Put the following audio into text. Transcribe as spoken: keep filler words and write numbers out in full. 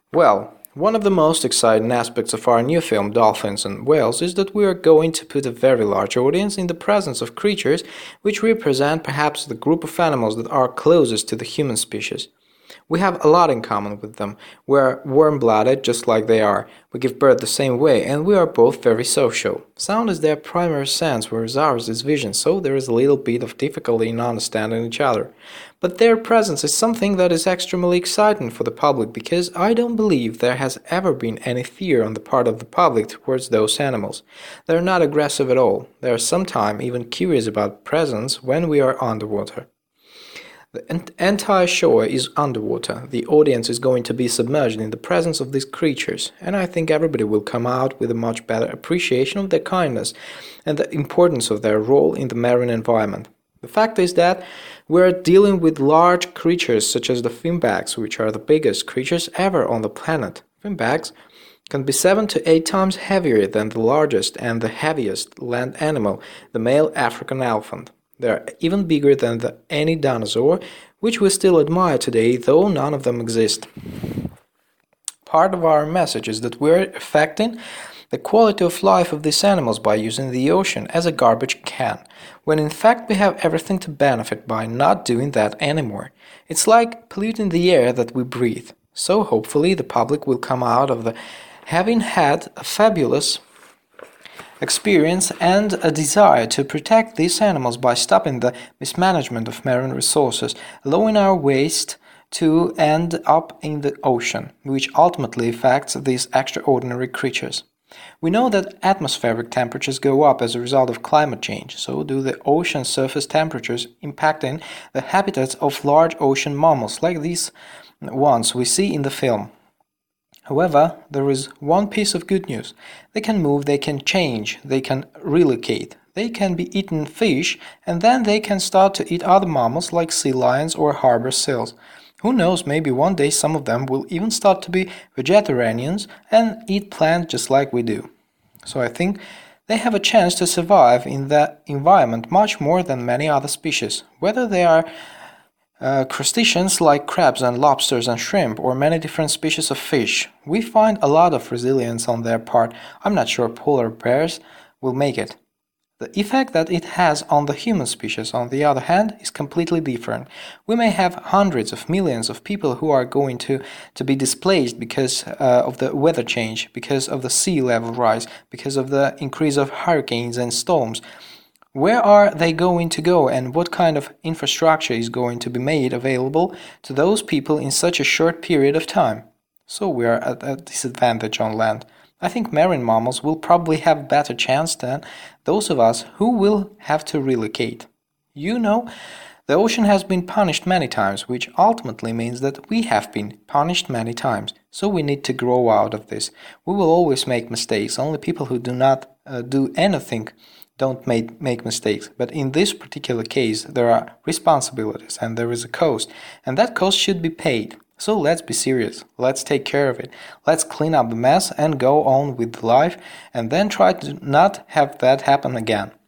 Well, one of the most exciting aspects of our new film Dolphins and Whales is that we are going to put a very large audience in the presence of creatures which represent perhaps the group of animals that are closest to the human species. We have a lot in common with them. We are warm-blooded just like they are. We give birth the same way, and we are both very social. Sound is their primary sense, whereas ours is vision, so there is a little bit of difficulty in understanding each other. But their presence is something that is extremely exciting for the public because I don't believe there has ever been any fear on the part of the public towards those animals. They are not aggressive at all. They are sometimes even curious about presence when we are underwater. The entire shore is underwater. The audience is going to be submerged in the presence of these creatures, and I think everybody will come out with a much better appreciation of their kindness and the importance of their role in the marine environment. The fact is that we are dealing with large creatures such as the finbacks, which are the biggest creatures ever on the planet. Finbacks can be seven to eight times heavier than the largest and the heaviest land animal, the male African elephant. They are even bigger than the, any dinosaur, which we still admire today, though none of them exist. Part of our message is that we're affecting the quality of life of these animals by using the ocean as a garbage can, when in fact we have everything to benefit by not doing that anymore. It's like polluting the air that we breathe. So hopefully the public will come out of the having had a fabulous experience and a desire to protect these animals by stopping the mismanagement of marine resources, allowing our waste to end up in the ocean, which ultimately affects these extraordinary creatures. We know that atmospheric temperatures go up as a result of climate change, so do the ocean surface temperatures, impacting the habitats of large ocean mammals like these ones we see in the film. However, there is one piece of good news. They can move, they can change, they can relocate. They can be eaten fish, and then they can start to eat other mammals like sea lions or harbor seals. Who knows, maybe one day some of them will even start to be vegetarians and eat plants just like we do. So I think they have a chance to survive in that environment much more than many other species, whether they are Uh, crustaceans like crabs and lobsters and shrimp, or many different species of fish. We find a lot of resilience on their part. I'm not sure polar bears will make it. The effect that it has on the human species, on the other hand, is completely different. We may have hundreds of millions of people who are going to, to be displaced because uh, of the weather change, because of the sea level rise, because of the increase of hurricanes and storms. Where are they going to go, and what kind of infrastructure is going to be made available to those people in such a short period of time? So we are at a disadvantage on land. I think marine mammals will probably have a better chance than those of us who will have to relocate. You know, the ocean has been punished many times, which ultimately means that we have been punished many times. So we need to grow out of this. We will always make mistakes. Only people who do not uh, do anything don't make, make mistakes. But in this particular case, there are responsibilities and there is a cost, and that cost should be paid. So let's be serious, let's take care of it, let's clean up the mess and go on with life, and then try to not have that happen again.